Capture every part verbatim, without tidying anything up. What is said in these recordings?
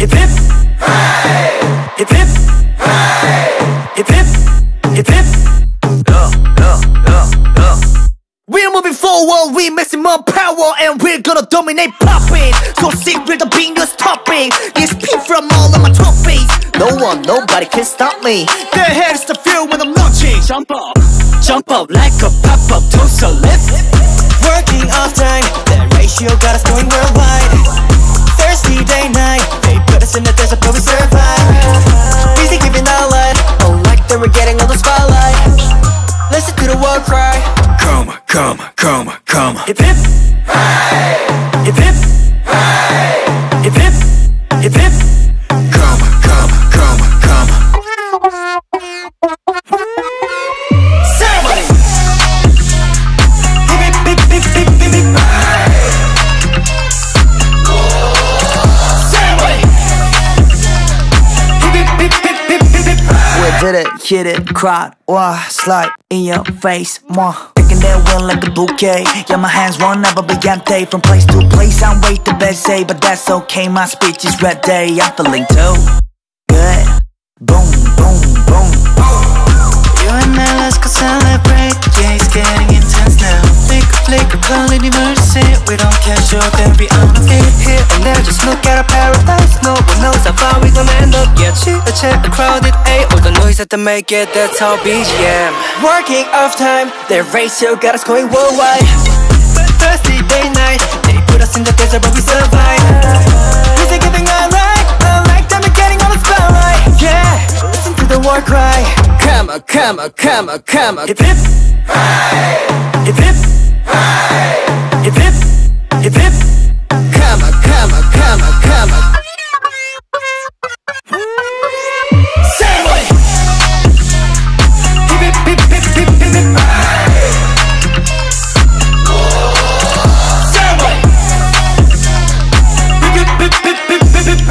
hip hip, hip hip, hip hip, hip hip. Yeah, yeah, yeah, yeah. We're moving forward with maximum power, and we're gonna dominate popping. So sick with the being just topping. It's peak from all of my trophies. No one, nobody can stop me. The head is the fuel when I'm launching. Jump up, jump up like a pop-up toast a lift. Working off time, that ratio got us going worldwide. Thirsty day night, they put us in the desert but we survive. Busy giving our light, oh like that we're getting all the spotlight. Listen to the war cry. Come, come, come, come. Hip hip, hip hip, hip hip, hip hip. Come, come, come, come. Ceremony. Hip hip hip hip hip hip hip. Ceremony. Hip hip hip hip hip hip hip. We did it, hit it, cried, wah, slide in your face, mwah. Taking that win like a bouquet. Yeah, my hands run never brillante. From place to place, I'm way the best say, but that's okay. My speech is red day. I'm feeling too good. Boom, boom, boom. You and I, let's go celebrate. Yeah, it's getting intense now. Flicker, flicker, call it emergency. We don't care, sure, then we on the fit. Here and there, just look at our paradise. No one knows how far we gonna end up yet. Shit, a chat, a crowded A. All the noise that they make it, that's how B G M. Working off time, their ratio got us going worldwide. Thirsty day night, they put us in the desert but we survive. Busy giving our right, I like them and getting on the spotlight. Yeah, listen to the war cry. Come on, come on, come on, come on. Hip hip, hip hip, hip hip, hip hip. Come on, come on, come on, come on. Ceremony. Hip hip hip hip hip hip hip. Ceremony. Hip hip hip hip hip hip hip.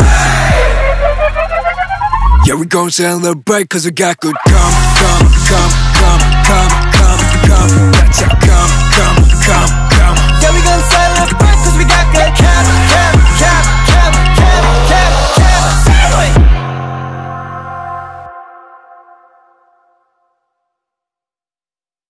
Yeah, we gon' celebrate cause we got good come, come, come, come, come, come, come. That's how come, come, come, come.